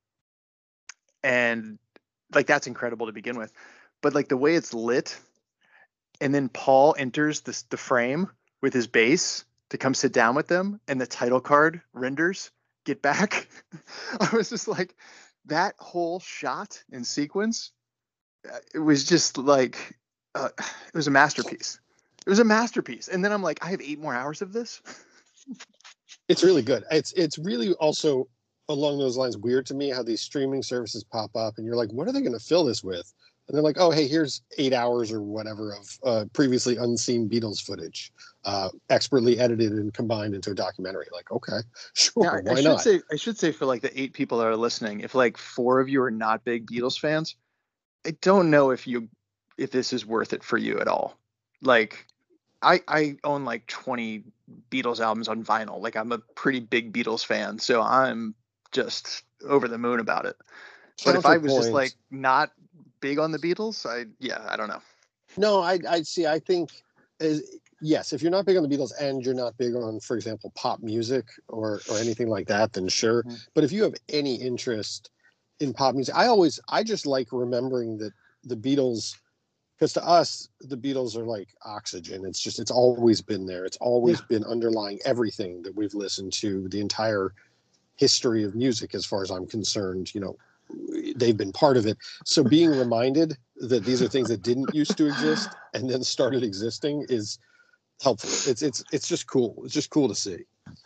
And like, that's incredible to begin with, but like the way it's lit, and then Paul enters the, the frame with his bass to come sit down with them, and the title card renders Get Back. I was just like, that whole shot and sequence, it was just like, uh, it was a masterpiece. It was a masterpiece. And then I'm like, I have eight more hours of this. It's really good. It's it's really also along those lines weird to me how these streaming services pop up and you're like, what are they going to fill this with? And they're like, oh, hey, here's eight hours or whatever of uh, previously unseen Beatles footage, uh, expertly edited and combined into a documentary. Like, okay, sure, now, why I should not? Say, I should say for like the eight people that are listening, if like four of you are not big Beatles fans, I don't know if you if this is worth it for you at all. Like, I I own like twenty Beatles albums on vinyl. Like, I'm a pretty big Beatles fan, so I'm just over the moon about it. But if I was just like not big on the Beatles, I yeah, I don't know. No, I I see. I think is yes, if you're not big on the Beatles and you're not big on, for example, pop music or or anything like that, then sure. Mm-hmm. But if you have any interest in pop music, I always I just like remembering that the Beatles, because to us the Beatles are like oxygen. It's just it's always been there. It's always yeah. been underlying everything that we've listened to, the entire history of music, as far as I'm concerned. You know, they've been part of it. So being reminded that these are things that didn't used to exist and then started existing is helpful. It's it's it's just cool. It's just cool to see.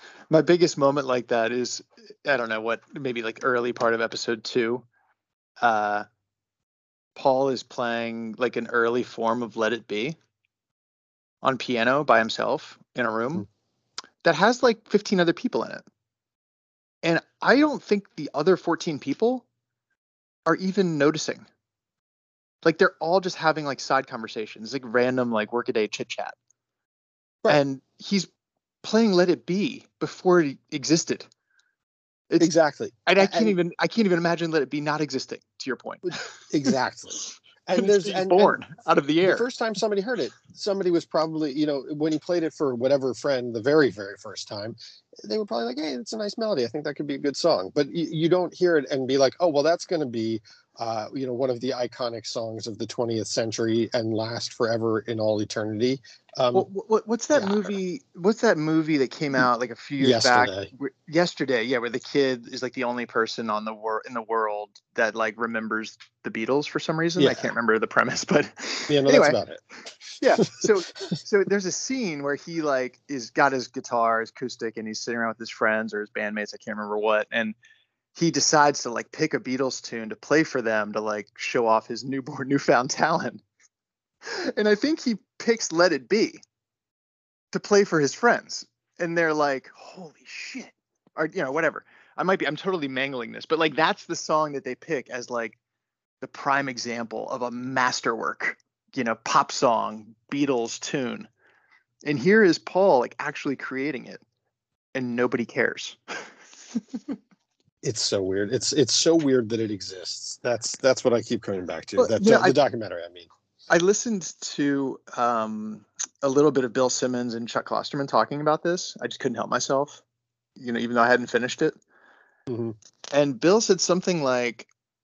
My biggest moment like that is, I don't know what, maybe like early part of episode two. Uh, Paul is playing like an early form of Let It Be on piano by himself in a room that has like fifteen other people in it. And I don't think the other fourteen people are even noticing. Like they're all just having like side conversations, like random like workaday chit chat. Right. And he's playing Let It Be before it existed. It's, exactly. And I can't and, even I can't even imagine Let It Be not existing, to your point. Exactly. And it's there's being and, born and out of the air. The first time somebody heard it, somebody was probably, you know, when he played it for whatever friend the very, very first time, they were probably like, hey, it's a nice melody. I think that could be a good song. But you, you don't hear it and be like, oh, well, that's going to be, uh, you know, one of the iconic songs of the twentieth century and last forever in all eternity. Um, Well, what, what's that yeah. movie? What's that movie that came out like a few years Yesterday. back? Where, yesterday, yeah, where the kid is like the only person on the wor- in the world that like remembers the Beatles for some reason. Yeah. I can't remember the premise, but yeah, no, anyway, that's about it. yeah. So, so there's a scene where he like is got his guitar, his acoustic, and he's sitting around with his friends or his bandmates. I can't remember what, and he decides to like pick a Beatles tune to play for them to like show off his newborn, newfound talent. And I think he picks Let It Be to play for his friends. And they're like, holy shit. Or, you know, whatever. I might be, I'm totally mangling this, but like that's the song that they pick as like the prime example of a masterwork, you know, pop song, Beatles tune. And here is Paul like actually creating it and nobody cares. It's so weird. It's it's so weird that it exists. That's that's what I keep coming back to. Well, that you know, uh, I, the documentary, I mean. I listened to um, a little bit of Bill Simmons and Chuck Klosterman talking about this. I just couldn't help myself, you know, even though I hadn't finished it. Mm-hmm. And Bill said something like,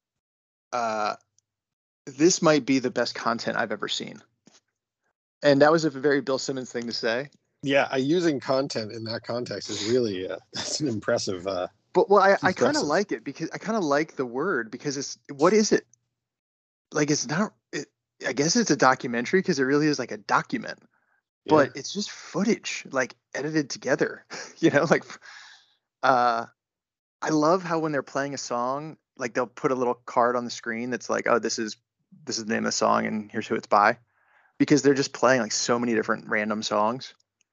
uh, this might be the best content I've ever seen. And that was a very Bill Simmons thing to say. Yeah, uh, using content in that context is really uh, that's an impressive. Uh, But well, I, I kind of impressive. like it because I kind of like the word because it's what is it? Like it's not. It, I guess it's a documentary because it really is like a document, but Yeah. it's just footage like edited together. You know, like uh, I love how when they're playing a song, like they'll put a little card on the screen that's like, oh, this is this is the name of the song and here's who it's by, because they're just playing like so many different random songs.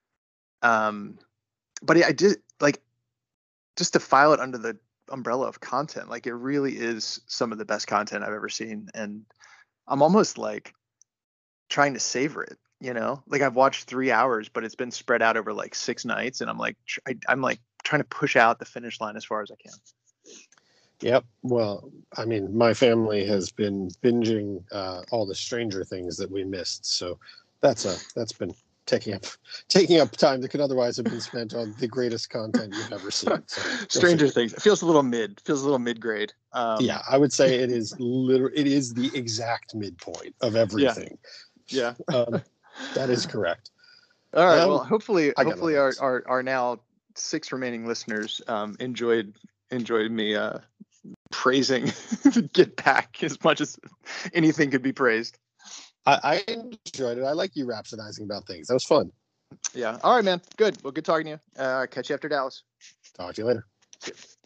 Um, but I did like just to file it under the umbrella of content. Like it really is some of the best content I've ever seen, and I'm almost like trying to savor it. You know, like I've watched three hours, but it's been spread out over like six nights, and I'm like, I, I'm like trying to push out the finish line as far as I can. Yep. Well, I mean, my family has been binging uh, all the Stranger Things that we missed, so that's a that's been taking up taking up time that could otherwise have been spent on the greatest content you've ever seen. So, Stranger Things. It feels a little mid. Feels a little mid grade. Um, yeah, I would say it is literally it is the exact midpoint of everything. Yeah. um, that is correct. All right. Um, Well, hopefully, I got hopefully no our, notes. our our now six remaining listeners um, enjoyed enjoyed me uh, praising Get Back as much as anything could be praised. I, I enjoyed it. I like you rhapsodizing about things. That was fun. Yeah. All right, man. Good. Well, good talking to you. Uh, catch you after Dallas. Talk to you later. Yeah.